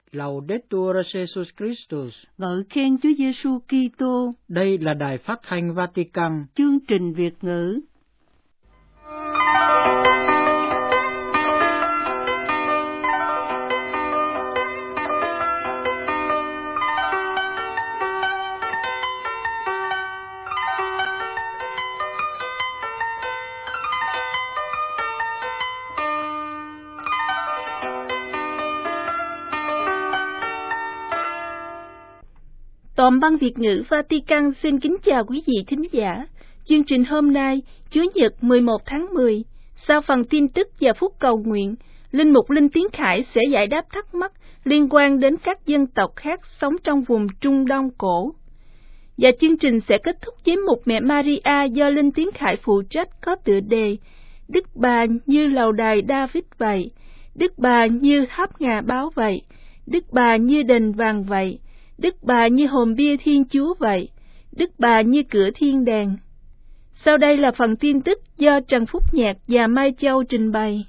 Laudetur Jesus Christus. Ngợi khen Chúa Giêsu Kitô. Đây là Đài Phát thanh Vatican. Chương trình Việt ngữ. Toàn bang Việt ngữ Vatican xin kính chào quý vị thính giả. Chương trình hôm nay, Chủ nhật 11 tháng 10, sau phần tin tức và phút cầu nguyện, Linh mục Linh Tiến Khải sẽ giải đáp thắc mắc liên quan đến các dân tộc khác sống trong vùng Trung Đông cổ. Và chương trình sẽ kết thúc với mục Mẹ Maria do Linh Tiến Khải phụ trách có tựa đề Đức Bà như lầu đài David vậy, Đức Bà như tháp ngà báo vậy, Đức Bà như đền vàng vậy, Đức Bà như hòm bia Thiên Chúa vậy, Đức Bà như cửa thiên đàng. Sau đây là phần tin tức do Trần Phúc Nhạc và Mai Châu trình bày.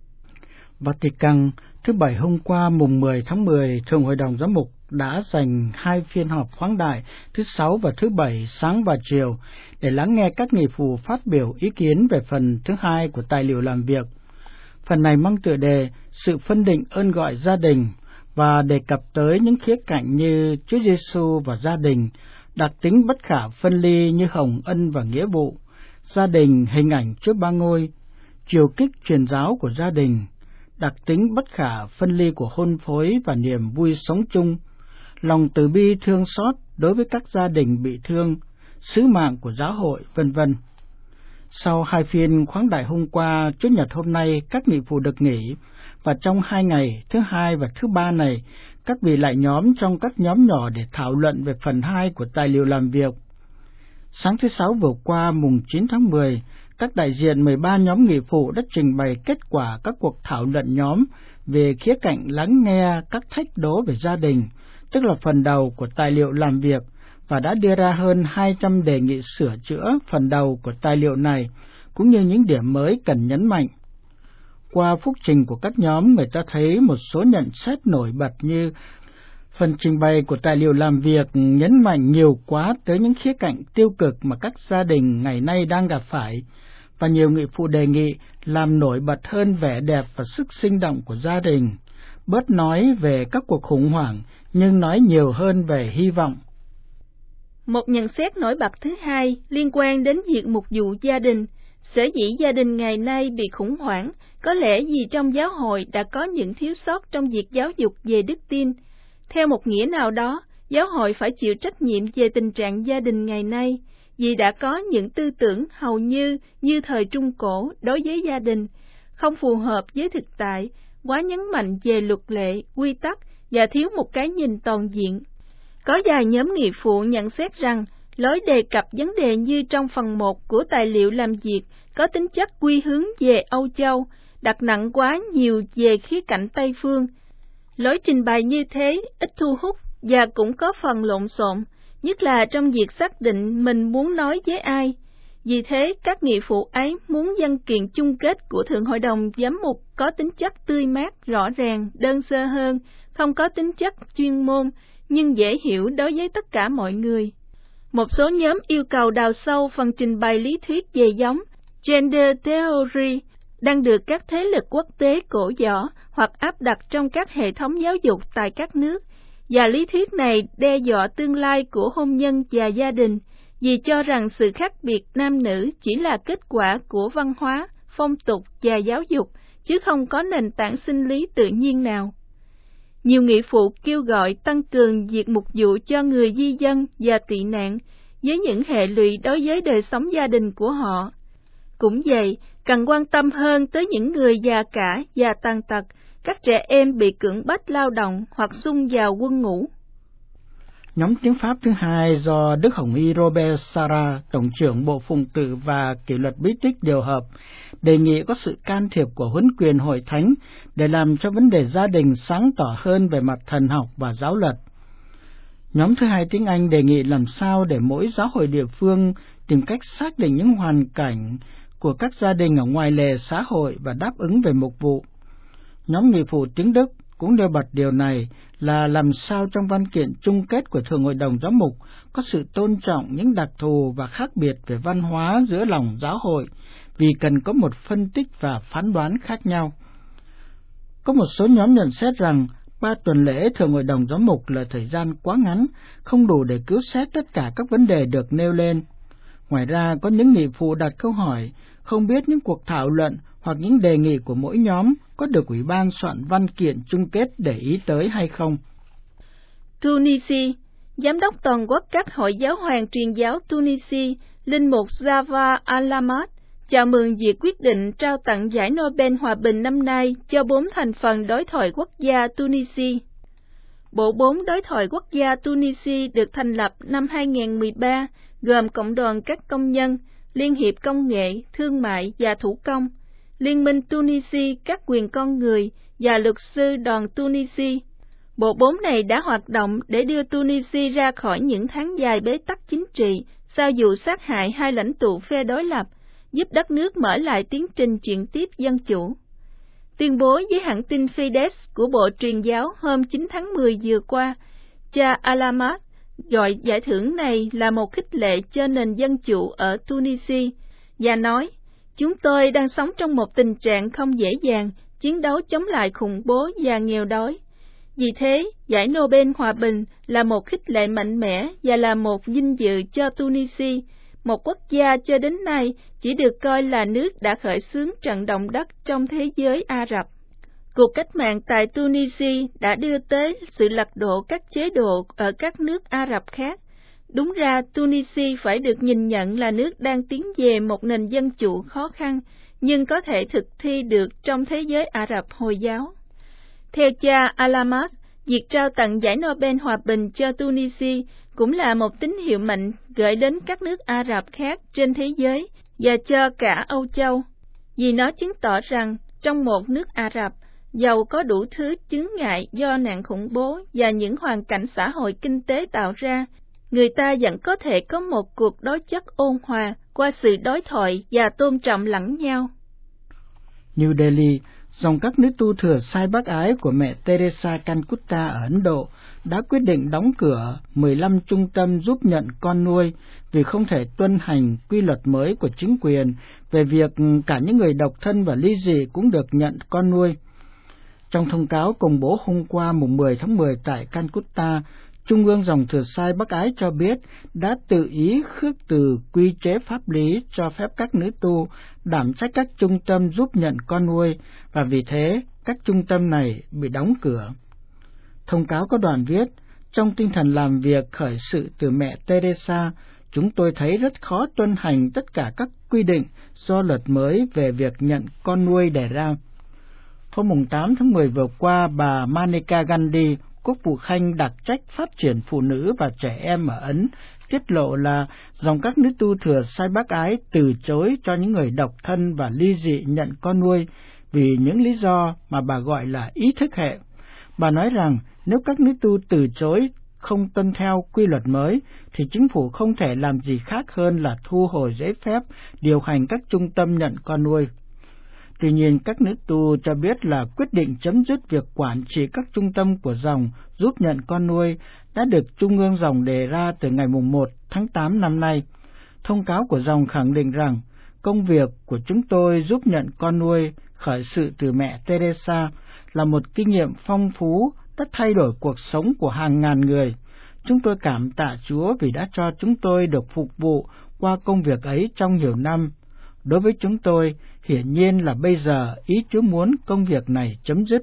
Vatican, thứ Bảy hôm qua mùng 10 tháng 10, Thượng Hội đồng Giám mục đã dành 2 phiên họp khoáng đại thứ Sáu và thứ Bảy sáng và chiều để lắng nghe các nghị phụ phát biểu ý kiến về phần thứ hai của tài liệu làm việc. Phần này mang tựa đề Sự phân định ơn gọi gia đình và đề cập tới những khía cạnh như Chúa Giêsu và gia đình, đặc tính bất khả phân ly như hồng ân và nghĩa vụ, gia đình hình ảnh Chúa Ba Ngôi, chiều kích truyền giáo của gia đình, đặc tính bất khả phân ly của hôn phối và niềm vui sống chung, lòng từ bi thương xót đối với các gia đình bị thương, sứ mạng của giáo hội, v.v. Sau 2 phiên khoáng đại hôm qua, Chủ nhật hôm nay, các nghị phụ được nghỉ, và trong 2 ngày, thứ Hai và thứ Ba này, các vị lại nhóm trong các nhóm nhỏ để thảo luận về phần 2 của tài liệu làm việc. Sáng thứ Sáu vừa qua, mùng 9 tháng 10, các đại diện 13 nhóm nghị phụ đã trình bày kết quả các cuộc thảo luận nhóm về khía cạnh lắng nghe các thách đố về gia đình, tức là phần đầu của tài liệu làm việc, và đã đưa ra hơn 200 đề nghị sửa chữa phần đầu của tài liệu này, cũng như những điểm mới cần nhấn mạnh. Qua phúc trình của các nhóm, người ta thấy một số nhận xét nổi bật như phần trình bày của tài liệu làm việc nhấn mạnh nhiều quá tới những khía cạnh tiêu cực mà các gia đình ngày nay đang gặp phải, và nhiều nghị phụ đề nghị làm nổi bật hơn vẻ đẹp và sức sinh động của gia đình, bớt nói về các cuộc khủng hoảng nhưng nói nhiều hơn về hy vọng. Một nhận xét nổi bật thứ hai liên quan đến việc mục vụ gia đình. Sở dĩ gia đình ngày nay bị khủng hoảng có lẽ vì trong giáo hội đã có những thiếu sót trong việc giáo dục về đức tin. Theo một nghĩa nào đó, giáo hội phải chịu trách nhiệm về tình trạng gia đình ngày nay, vì đã có những tư tưởng hầu như thời Trung Cổ đối với gia đình, không phù hợp với thực tại, quá nhấn mạnh về luật lệ, quy tắc và thiếu một cái nhìn toàn diện. Có vài nhóm nghị phụ nhận xét rằng lối đề cập vấn đề như trong phần 1 của tài liệu làm việc có tính chất quy hướng về Âu Châu, đặt nặng quá nhiều về khía cạnh Tây phương. Lối trình bày như thế ít thu hút và cũng có phần lộn xộn, nhất là trong việc xác định mình muốn nói với ai. Vì thế, các nghị phụ ấy muốn văn kiện chung kết của Thượng Hội đồng Giám mục có tính chất tươi mát, rõ ràng, đơn sơ hơn, không có tính chất chuyên môn, nhưng dễ hiểu đối với tất cả mọi người. Một số nhóm yêu cầu đào sâu phần trình bày lý thuyết về giống, gender theory, đang được các thế lực quốc tế cổ võ hoặc áp đặt trong các hệ thống giáo dục tại các nước, và lý thuyết này đe dọa tương lai của hôn nhân và gia đình, vì cho rằng sự khác biệt nam nữ chỉ là kết quả của văn hóa, phong tục và giáo dục, chứ không có nền tảng sinh lý tự nhiên nào. Nhiều nghị phụ kêu gọi tăng cường việc mục vụ cho người di dân và tị nạn, với những hệ lụy đối với đời sống gia đình của họ. Cũng vậy, cần quan tâm hơn tới những người già cả và tàn tật, các trẻ em bị cưỡng bách lao động hoặc xung vào quân ngũ. Nhóm tiếng Pháp thứ hai do Đức Hồng Y Robert Sarah, Tổng trưởng Bộ Phụng tự và Kỷ luật British điều hợp, đề nghị có sự can thiệp của huấn quyền hội thánh để làm cho vấn đề gia đình sáng tỏ hơn về mặt thần học và giáo luật. Nhóm thứ hai tiếng Anh đề nghị làm sao để mỗi giáo hội địa phương tìm cách xác định những hoàn cảnh của các gia đình ở ngoài lề xã hội và đáp ứng về mục vụ. Nhóm nghị phụ tiếng Đức cũng nêu bật điều này là làm sao trong văn kiện chung kết của Thượng Hội đồng Giám mục có sự tôn trọng những đặc thù và khác biệt về văn hóa giữa lòng giáo hội, vì cần có một phân tích và phán đoán khác nhau. Có một số nhóm nhận xét rằng 3 tuần lễ Thượng Hội đồng Giám mục là thời gian quá ngắn, không đủ để cứu xét tất cả các vấn đề được nêu lên. Ngoài ra, có những nghị phụ đặt câu hỏi, không biết những cuộc thảo luận hoặc những đề nghị của mỗi nhóm có được Ủy ban soạn văn kiện chung kết để ý tới hay không. Tunisia, Giám đốc toàn quốc các hội giáo hoàng truyền giáo Tunisia, Linh mục Java Alamat, chào mừng việc quyết định trao tặng giải Nobel Hòa bình năm nay cho 4 thành phần đối thoại quốc gia Tunisia. Bộ 4 đối thoại quốc gia Tunisia được thành lập năm 2013, gồm Cộng đoàn các công nhân, Liên hiệp công nghệ, thương mại và thủ công, Liên minh Tunisia các quyền con người và luật sư đoàn Tunisia. Bộ 4 này đã hoạt động để đưa Tunisia ra khỏi những tháng dài bế tắc chính trị sau vụ sát hại 2 lãnh tụ phe đối lập, giúp đất nước mở lại tiến trình chuyển tiếp dân chủ. Tuyên bố với hãng tin Fides của Bộ Truyền giáo hôm 9 tháng 10 vừa qua, cha Alamat gọi giải thưởng này là một khích lệ cho nền dân chủ ở Tunisia và nói, chúng tôi đang sống trong một tình trạng không dễ dàng, chiến đấu chống lại khủng bố và nghèo đói. Vì thế, giải Nobel Hòa bình là một khích lệ mạnh mẽ và là một vinh dự cho Tunisia, một quốc gia cho đến nay chỉ được coi là nước đã khởi xướng trận động đất trong thế giới Ả Rập. Cuộc cách mạng tại Tunisia đã đưa tới sự lật đổ các chế độ ở các nước Ả Rập khác. Đúng ra, Tunisia phải được nhìn nhận là nước đang tiến về một nền dân chủ khó khăn, nhưng có thể thực thi được trong thế giới Ả Rập Hồi giáo. Theo cha Alamat, việc trao tặng giải Nobel Hòa bình cho Tunisia cũng là một tín hiệu mạnh gửi đến các nước Ả Rập khác trên thế giới và cho cả Âu Châu, vì nó chứng tỏ rằng trong một nước Ả Rập, dầu có đủ thứ chướng ngại do nạn khủng bố và những hoàn cảnh xã hội kinh tế tạo ra, người ta vẫn có thể có một cuộc đối chất ôn hòa qua sự đối thoại và tôn trọng lẫn nhau. New Delhi, dòng các nữ tu thừa sai bác ái của mẹ Teresa Calcutta ở Ấn Độ đã quyết định đóng cửa 15 trung tâm giúp nhận con nuôi vì không thể tuân hành quy luật mới của chính quyền về việc cả những người độc thân và ly dị cũng được nhận con nuôi. Trong thông cáo công bố hôm qua mùng 10 tháng 10 tại Calcutta, Trung ương dòng thừa sai bác ái cho biết đã tự ý khước từ quy chế pháp lý cho phép các nữ tu đảm trách các trung tâm giúp nhận con nuôi, và vì thế các trung tâm này bị đóng cửa. Thông cáo có đoạn viết, trong tinh thần làm việc khởi sự từ mẹ Teresa, chúng tôi thấy rất khó tuân hành tất cả các quy định do luật mới về việc nhận con nuôi đẻ ra. Hôm 8 tháng 10 vừa qua, bà Maneka Gandhi, Quốc vụ Khanh đặc trách phát triển phụ nữ và trẻ em ở Ấn, tiết lộ là dòng các nữ tu thừa sai bác ái từ chối cho những người độc thân và ly dị nhận con nuôi vì những lý do mà bà gọi là ý thức hệ. Bà nói rằng nếu các nữ tu từ chối không tuân theo quy luật mới, thì chính phủ không thể làm gì khác hơn là thu hồi giấy phép điều hành các trung tâm nhận con nuôi. Tuy nhiên, các nữ tu cho biết là quyết định chấm dứt việc quản trị các trung tâm của dòng giúp nhận con nuôi đã được Trung ương dòng đề ra từ ngày 1 tháng 8 năm nay. Thông cáo của dòng khẳng định rằng công việc của chúng tôi giúp nhận con nuôi khởi sự từ mẹ Teresa là một kinh nghiệm phong phú đã thay đổi cuộc sống của hàng ngàn người. Chúng tôi cảm tạ Chúa vì đã cho chúng tôi được phục vụ qua công việc ấy trong nhiều năm. Đối với chúng tôi, hiển nhiên là bây giờ ý Chúa muốn công việc này chấm dứt.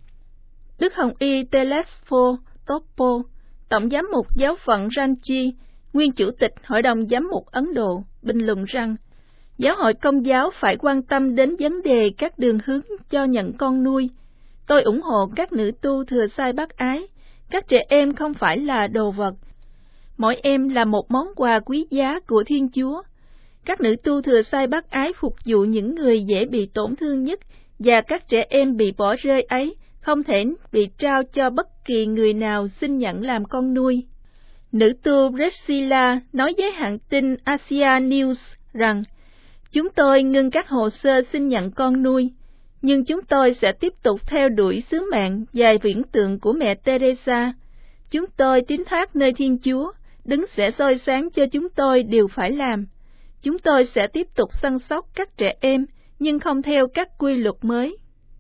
Đức Hồng Y Telesphore Topo, Tổng giám mục giáo phận Ranchi, nguyên chủ tịch Hội đồng Giám mục Ấn Độ, bình luận rằng, giáo hội Công giáo phải quan tâm đến vấn đề các đường hướng cho nhận con nuôi. Tôi ủng hộ các nữ tu thừa sai bác ái. Các trẻ em không phải là đồ vật. Mỗi em là một món quà quý giá của Thiên Chúa. Các nữ tu thừa sai bác ái phục vụ những người dễ bị tổn thương nhất, và các trẻ em bị bỏ rơi ấy không thể bị trao cho bất kỳ người nào xin nhận làm con nuôi. Nữ tu Priscilla nói với hãng tin Asia News rằng, chúng tôi ngưng các hồ sơ xin nhận con nuôi. nhưng chúng tôi sẽ tiếp tục theo đuổi sứ mạng dài viễn tượng của mẹ Teresa. Chúng tôi tín thác nơi Thiên Chúa, Đấng sẽ soi sáng cho chúng tôi điều phải làm. Chúng tôi sẽ tiếp tục săn sóc các trẻ em, nhưng không theo các quy luật mới.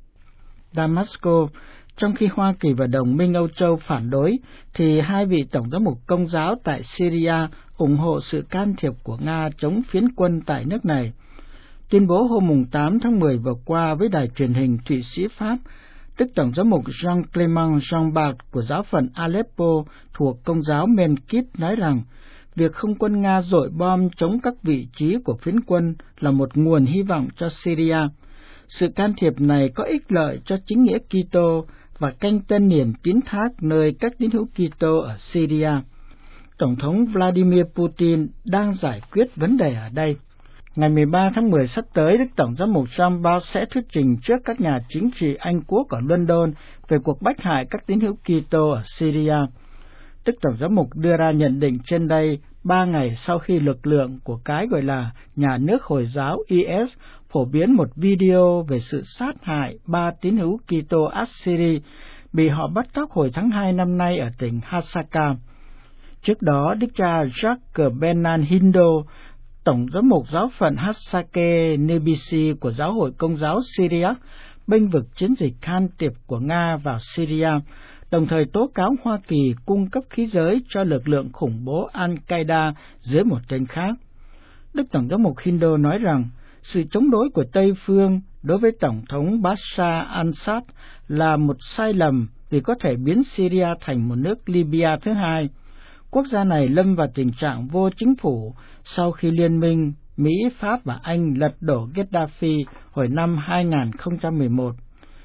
Damascus, trong khi Hoa Kỳ và đồng minh Âu Châu phản đối, thì hai vị tổng giám mục Công giáo tại Syria ủng hộ sự can thiệp của Nga chống phiến quân tại nước này. Tuyên bố hôm 8 tháng 10 vừa qua với đài truyền hình Thụy Sĩ Pháp, Đức Tổng giám mục Jean-Clément Jean-Bart của giáo phận Aleppo thuộc Công giáo Menkit nói rằng, việc không quân Nga dội bom chống các vị trí của phiến quân là một nguồn hy vọng cho Syria. Sự can thiệp này có ích lợi cho chính nghĩa Kitô và canh tân niềm tín thác nơi các tín hữu Kitô ở Syria. Tổng thống Vladimir Putin đang giải quyết vấn đề ở đây. Ngày 13 tháng 10 sắp tới, Đức Tổng giám mục Jean-Bart sẽ thuyết trình trước các nhà chính trị Anh Quốc ở London về cuộc bách hại các tín hữu Kitô ở Syria. Đức Tổng giám mục đưa ra nhận định trên đây 3 ngày sau khi lực lượng của cái gọi là nhà nước Hồi giáo IS phổ biến một video về sự sát hại 3 tín hữu Kitô Assyri bị họ bắt cóc hồi tháng 2 năm nay ở tỉnh Hasaka. Trước đó, Đức cha Jacques Benan Hindo, Tổng giám mục giáo phận Hasake Nebisi của Giáo hội Công giáo Syria, bênh vực chiến dịch can thiệp của Nga vào Syria, đồng thời tố cáo Hoa Kỳ cung cấp khí giới cho lực lượng khủng bố Al-Qaeda dưới một tên khác. Đức Tổng giám mục Hindo nói rằng, sự chống đối của Tây phương đối với Tổng thống Bashar al-Assad là một sai lầm vì có thể biến Syria thành một nước Libya thứ hai. Quốc gia này lâm vào tình trạng vô chính phủ sau khi liên minh Mỹ, Pháp và Anh lật đổ Gaddafi hồi năm 2011.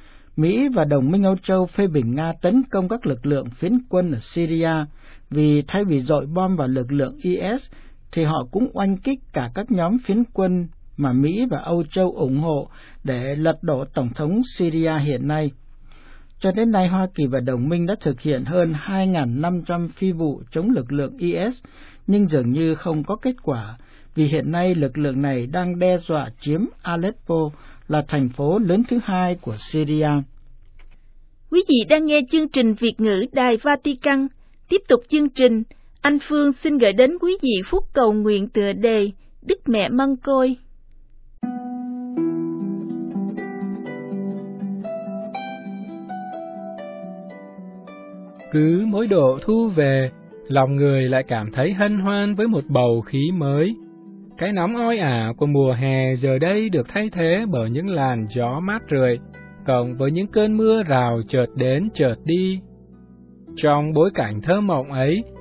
Mỹ và đồng minh Âu Châu phê bình Nga tấn công các lực lượng phiến quân ở Syria vì thay vì dội bom vào lực lượng IS thì họ cũng oanh kích cả các nhóm phiến quân mà Mỹ và Âu Châu ủng hộ để lật đổ Tổng thống Syria hiện nay. Cho đến nay, Hoa Kỳ và đồng minh đã thực hiện hơn 2.500 phi vụ chống lực lượng IS, nhưng dường như không có kết quả, vì hiện nay lực lượng này đang đe dọa chiếm Aleppo, là thành phố lớn thứ hai của Syria. Quý vị đang nghe chương trình Việt ngữ Đài Vatican. Tiếp tục chương trình, anh Phương xin gửi đến quý vị phút cầu nguyện tựa đề Đức Mẹ Mân Côi. Cứ mỗi độ thu về, lòng người lại cảm thấy hân hoan với một bầu khí mới. Cái nóng oi ả của mùa hè giờ đây được thay thế bởi những làn gió mát rượi, cộng với những cơn mưa rào chợt đến chợt đi. Trong bối cảnh thơ mộng ấy,